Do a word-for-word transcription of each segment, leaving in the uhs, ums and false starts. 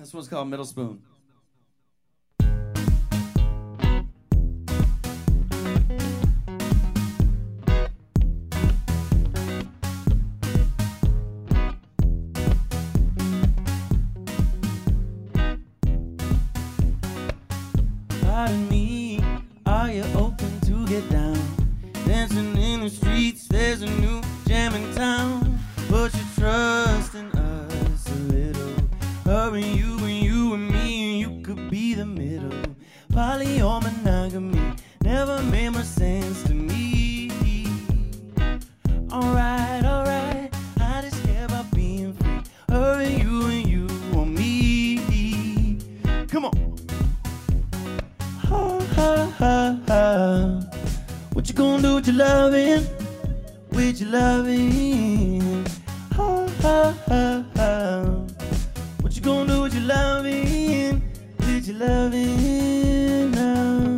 This one's called Middle Spoon. Pardon me, are you open to get down? Dancing in the streets, there's a new jam in town. Put your trust in us a little. Her and you and you and me, and you could be the middle. Poly or monogamy never made much sense to me. Alright, alright, I just care about being free. Her and you and you on me. Come on. Ha ha ha ha. What you gonna do with your loving? With your loving? Ha ha ha ha. What you gonna do with your loving? With your loving now?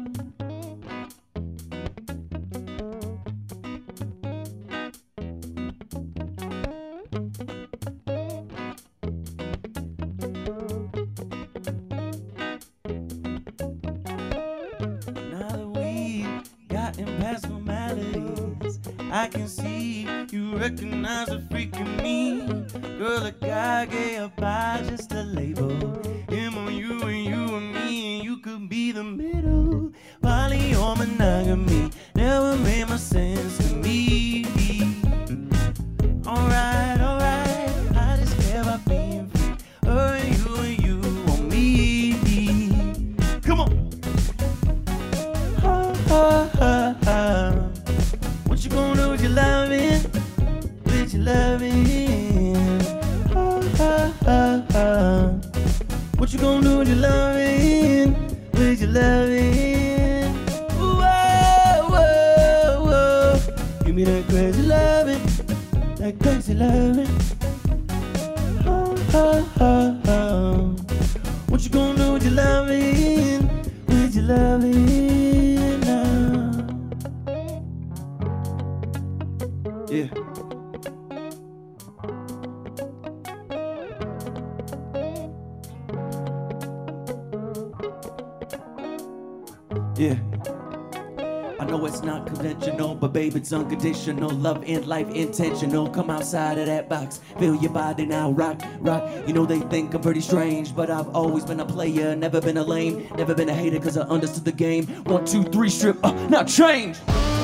Past formalities, I can see you recognize the freak in me. Girl, a guy gave up by just a label. Him or you and you and me, and you could be the middle. Poly or monogamy never made much sense to me. Alright, alright, I just care about being free. Her and you and you on me. Come on. Ha ha ha ha. What you gonna do with your loving? With your loving? Ha ha ha ha. What you gonna do with your loving? With your loving? Whoa, whoa, whoa. Give me that crazy loving, that crazy loving. Ha ha ha ha. What you gonna do with your loving? With your loving now? Yeah. Yeah. I know it's not conventional, but babe, it's unconditional. Love and life intentional. Come outside of that box, feel your body now, rock, rock. You know they think I'm pretty strange, but I've always been a player, never been a lame, never been a hater, cause I understood the game. One, two, three, strip, uh, now change.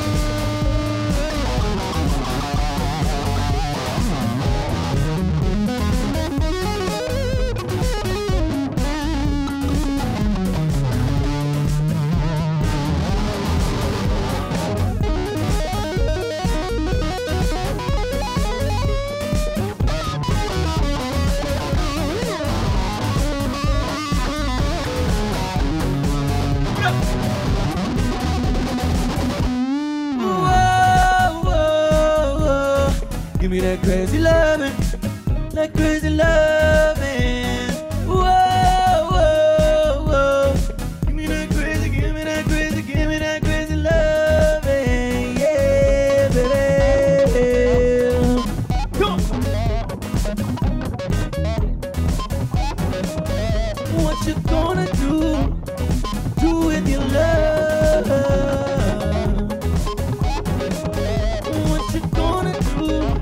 Give me that crazy loving, that crazy loving. Whoa, whoa, whoa. Give me that crazy, give me that crazy, give me that crazy loving. Yeah, baby. Come on. What you gonna do? Do with your love? What you gonna do?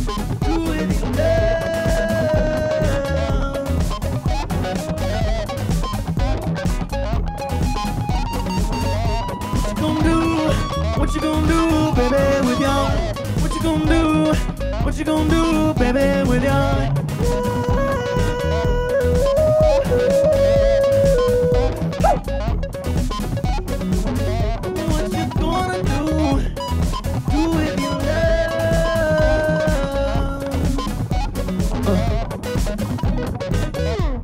What you gonna do, baby, with y'all? What you gonna do? What you gonna do, baby, with y'all? What you gonna do? Do with your love? Uh.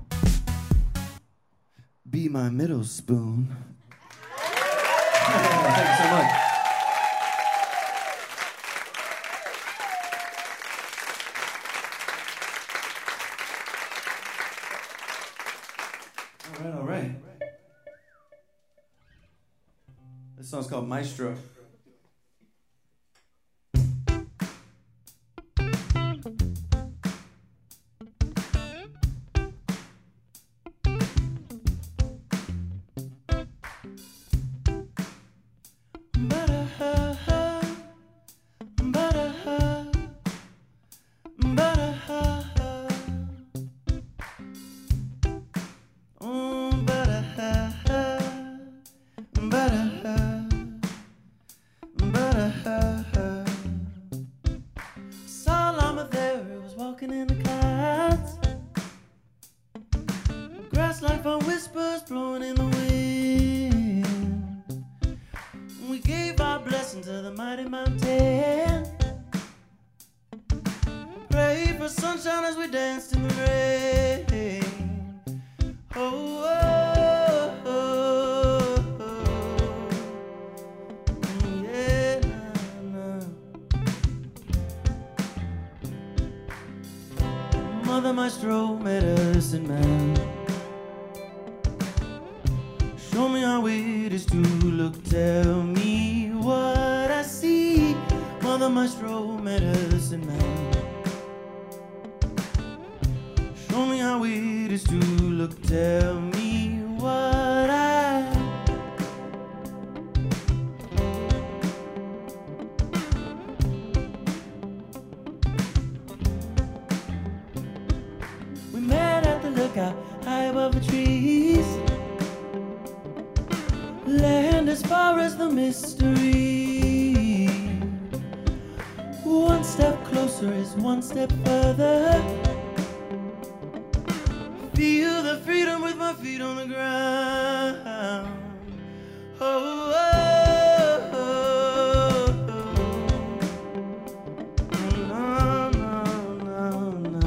Be my middle spoon. Thank you so much. All right, all right. This song's called Maestro. Grass like fun whispers blowing in the wind. We gave our blessing to the mighty mountain. Pray for sunshine as we danced in the rain. Oh, oh, oh, oh. Yeah, nah, nah. Mother Maestro, medicine man, show me how it is to look, tell me what I see. Mother Maestro, medicine man, show me how it is to look, tell me what I We met at the lookout high above the trees, land as far as the mystery. One step closer is one step further. Feel the freedom with my feet on the ground. Oh, oh, oh, oh. No, no, no, no,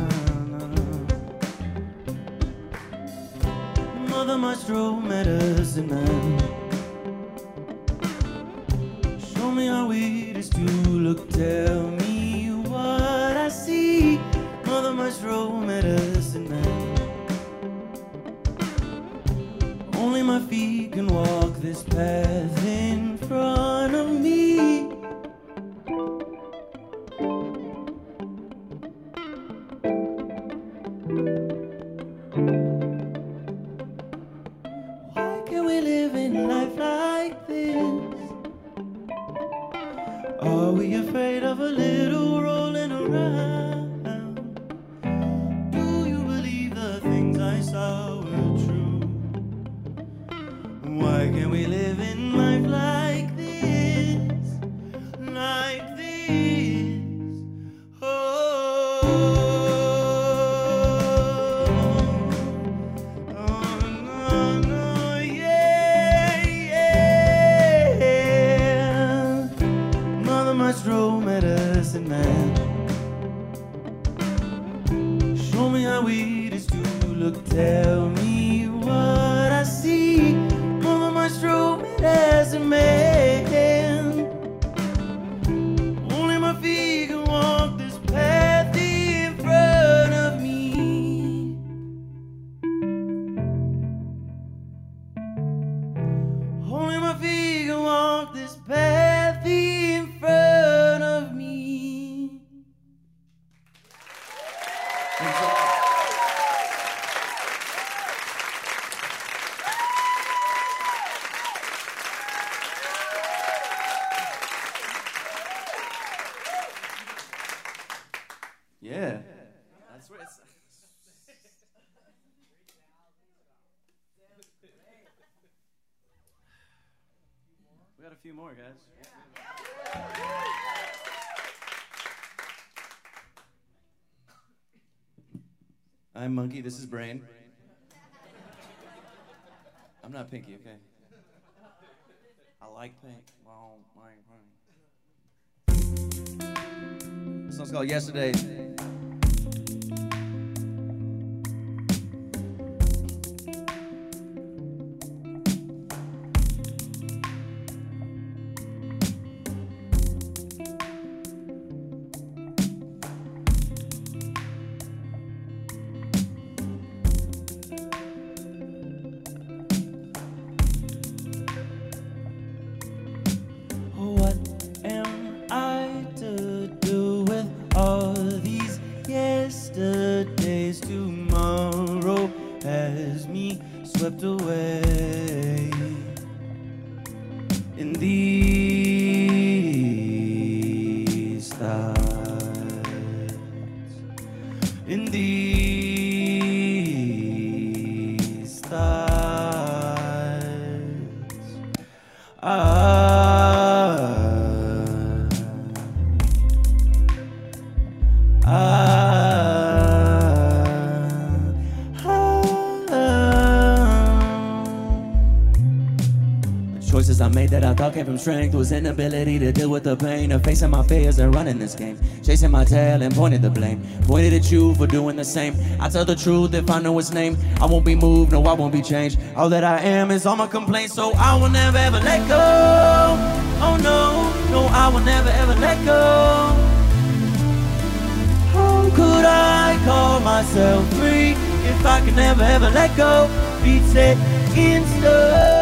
no. Mother Maestro, medicine man, show me how it is to look, tell me what I see. Mother Maestro, medicine man, only my feet can walk this path in front of me. Why can't we live in life like this? Are we afraid of a little rolling around? Do you believe the things I saw were true? Why can't we live in life like this? Like this? Oh, oh no, no, yeah, yeah. Mother Maestro, medicine man, show me how it is to look, tell me what I see. Mother Maestro, medicine man, only my feet can walk this path in front of me. Only my feet can walk this path in front of me. Yeah. That's what it's. We got a few more, guys. I'm Monkey, this is Brain. I'm not Pinky, okay? I like pink. Well, like pink. This song's called Yesterday. What am I to do with all these yesterdays? Tomorrow has me swept away in these thoughts, in these thoughts. Ah. Ah, ah, ah. choices I made that I thought came from strength was inability to deal with the pain of facing my fears and running this game. Chasing my tail and pointed the blame. Pointed at you for doing the same. I tell the truth if I know its name. I won't be moved, no I won't be changed. All that I am is all my complaints, so I will never ever let go. Oh no, no I will never ever let go. How could I call myself free if I could never ever let go? Feet set in stone.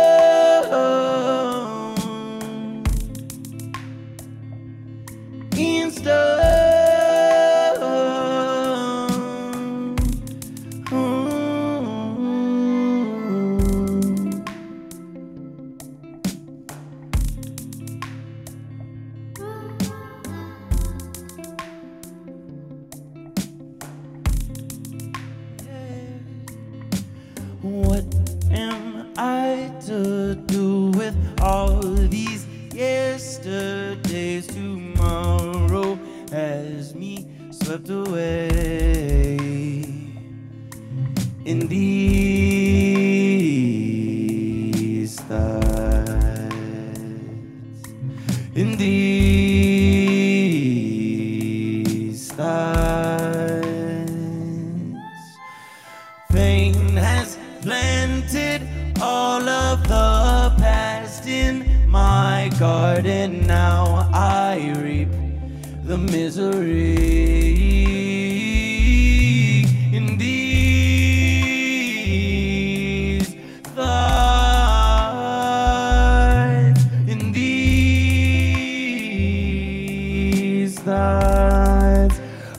In stone. What am I to do with all these yesterdays? Tomorrow has me swept away in these thoughts, in these thoughts. Pain has planted all of the past in my garden. Now I reap the misery in these thoughts, in these thoughts.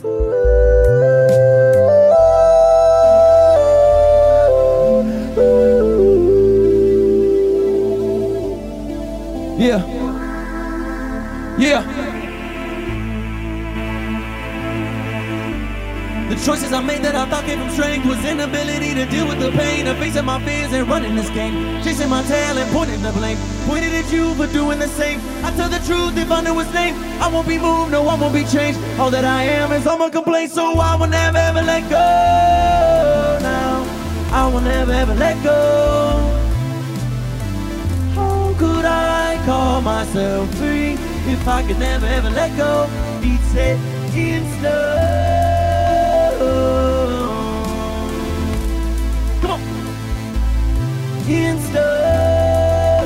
Yeah, yeah. The choices I made that I thought came from strength was inability to deal with the pain of facing my fears and running this game. Chasing my tail and pointing the blame. Pointed at you for doing the same. I tell the truth if I know its name. I won't be moved, no I won't be changed. All that I am is all my complaints, so I will never ever let go. Now I will never ever let go. Could I call myself free if I could never ever let go? Feet set in stone. Come on. In stone,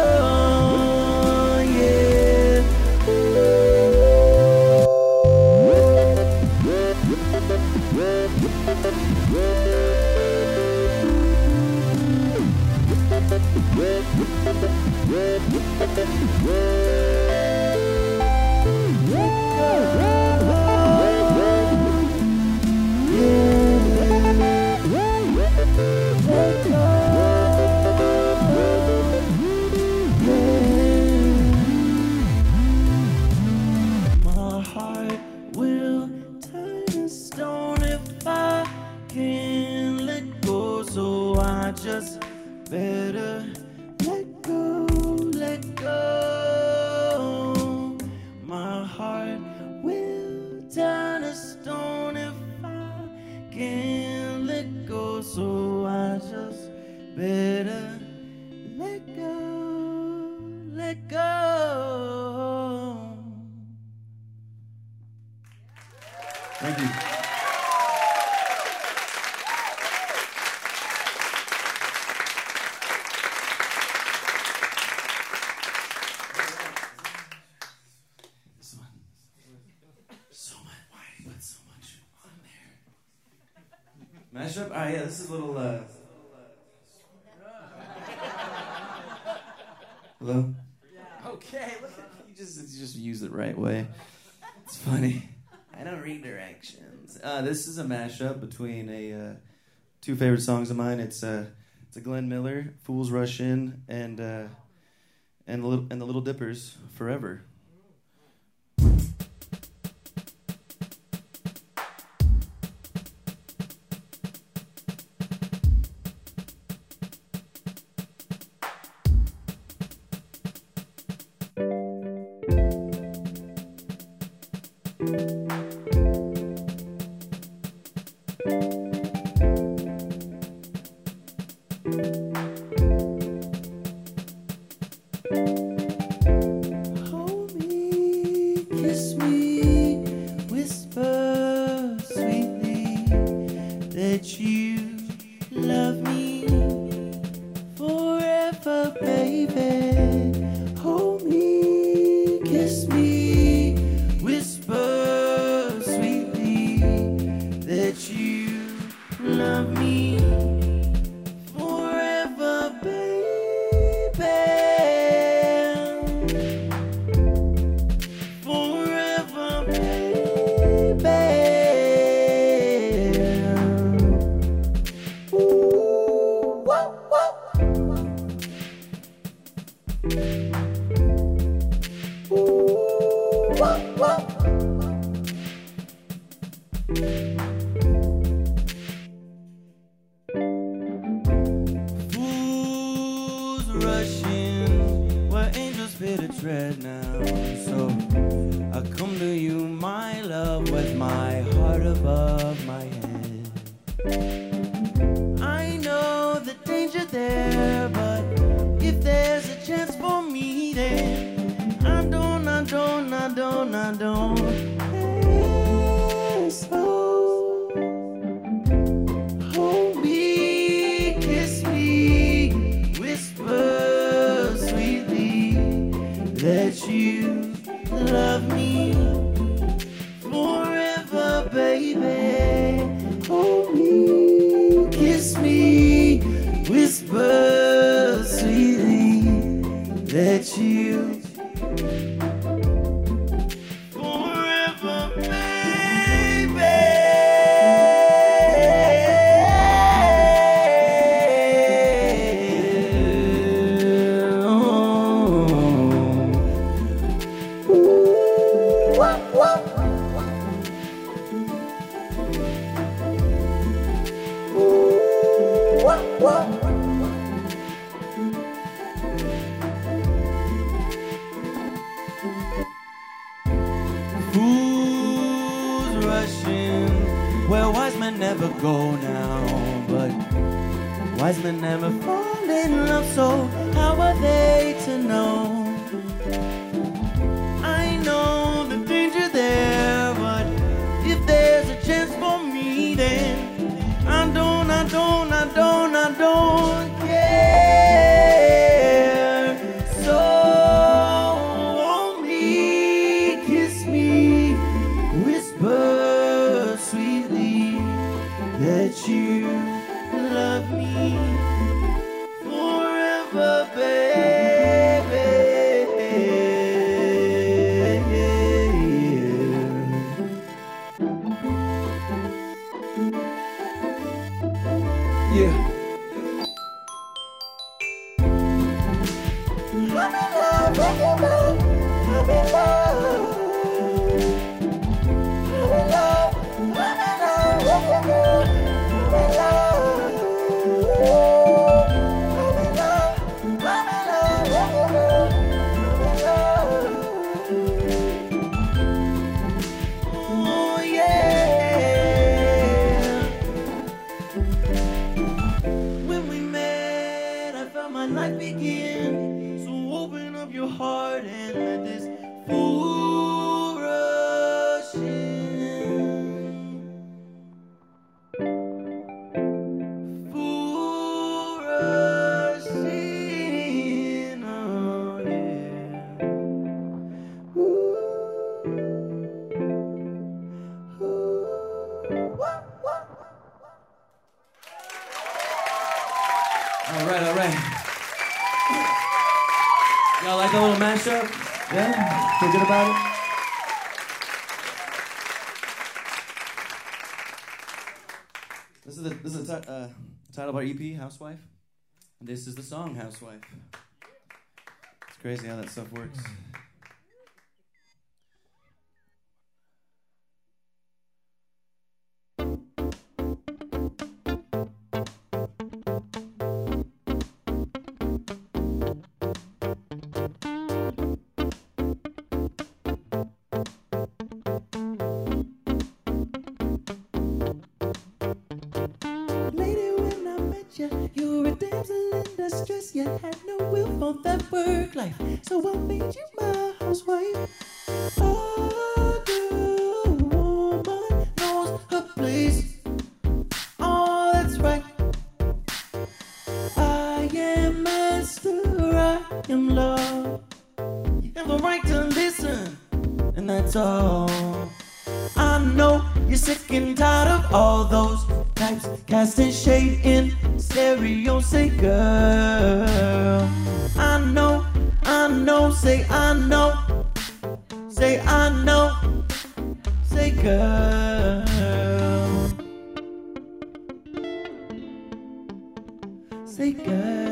yeah. My heart will turn to stone if I can't let go, so I just better let go, let go. My heart will turn to stone if I can't let go, so I just better let go, let go. Thank you. Mashup? Ah, yeah, this is a little, uh... Hello? Okay, look at you just, you just use it the right way. It's funny. I don't read directions. Uh, this is a mashup between a uh, two favorite songs of mine. It's uh, it's a Glenn Miller, Fools Rush In, and uh, and the little and the Little Dippers, Forever. here to tread now. So I come to you, my love, with my heart above my head. I know the danger there, but if there's a chance for me, then I don't, I don't, I don't, I don't. Hey, so hold me, kiss me, whisper sweetly that you love me forever, baby. Hold me, kiss me, whisper sweetly that you forever, baby. Fools rushing where wise men never go now, but wise men never fall in love, so how are they to know? I know the danger there, but if there's a chance for me, then I don't, I don't, I don't, I don't care. So hold me, kiss me, whisper sweetly that you love me forever, baby. Yeah. I'm in love with you, man. I'm in love. I'm in love. I'm in love with you, girl. I'm in love. I'm in love. I'm in love with you, girl. I'm in love. Oh, yeah. When we met, I felt my life begin. So open up your heart and let this fool rush in. Fool rush in, oh yeah. Ooh. Ooh. Wah, wah. All right, all right. Y'all like a little mashup? Yeah? Feel good about it? This is the this is the ti- uh, title of our E P, Housewife. And this is the song, Housewife. It's crazy how that stuff works. Lady, when I met you, you were a damsel in distress. You had no will for that work life. So what made you my housewife? Oh, good woman knows her place. Oh, that's right. I am master, I am love. You have the right to listen, and that's all. I know you're sick and tired of all those types casting shade in stereo. Say, girl, I know, I know. Say, I know. Say, I know. Say, girl. Say, girl.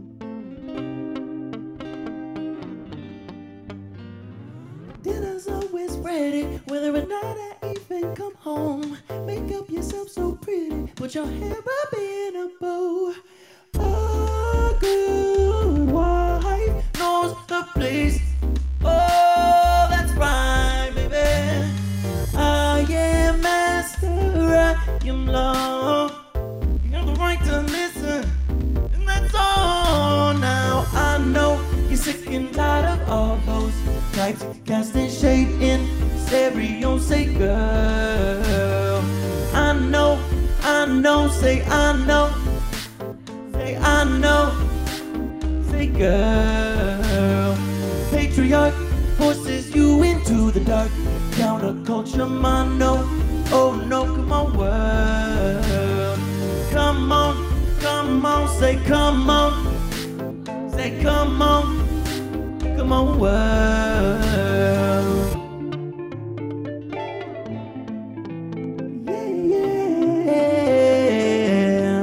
Dinner's always always ready, whether or not I even come home. Make up yourself so pretty, put your hair up in a bow. A good wife knows the place. Oh, that's right, baby. I am master, I am law. You have the right to listen, and that's all. Now I know you're sick and tired of all those types casting shade in stereo. Say, girl, I know, I know. Say, I know. Say, I know. Say, girl. Patriarch forces you into the dark. Counterculture, mono. Oh no, come on, world. Come on, come on. Say, come on. Say, come on. Come on, world. Yeah, yeah.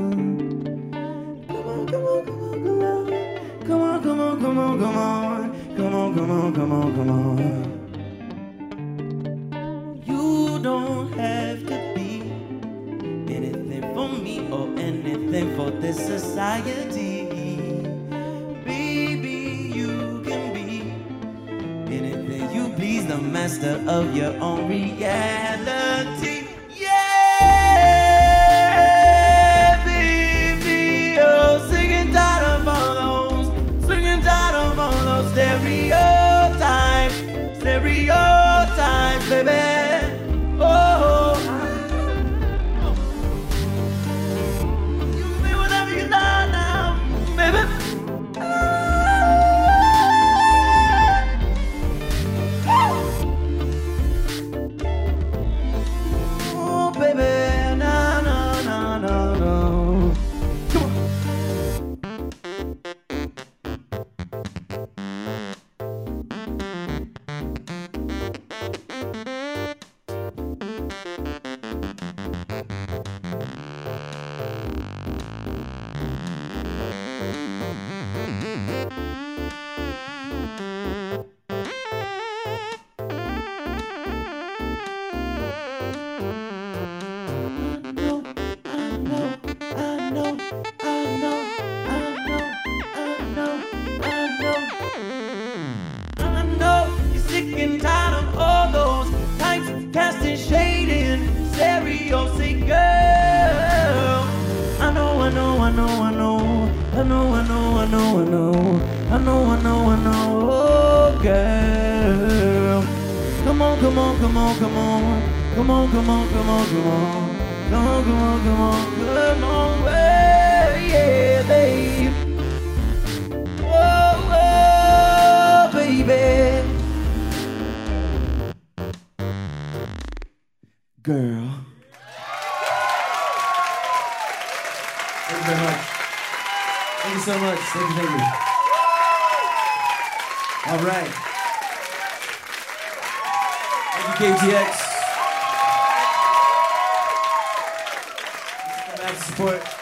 Come on, come on, come on, come on. Come on, come on, come on, come on. Come on, come on, come on, come on. You don't have to be anything for me or anything for this society. Please, the master of your own reality. Yeah, baby, oh, singing tired of all those, singing tired of all those stereotypes, stereotypes, baby. Oh, you can be whatever you like now, baby. I know, I know, I know, I know, I know, I know, I know, I know, I know, oh girl. Come on, come on, come on, come on, come on, come on, come on, come on, come on, come on, come on, come on, well, yeah, babe. Oh, oh, baby. Girl. Thank you very much. Thank you so much. Thank you, thank you. All right. Thank you, K T X. Thanks for support.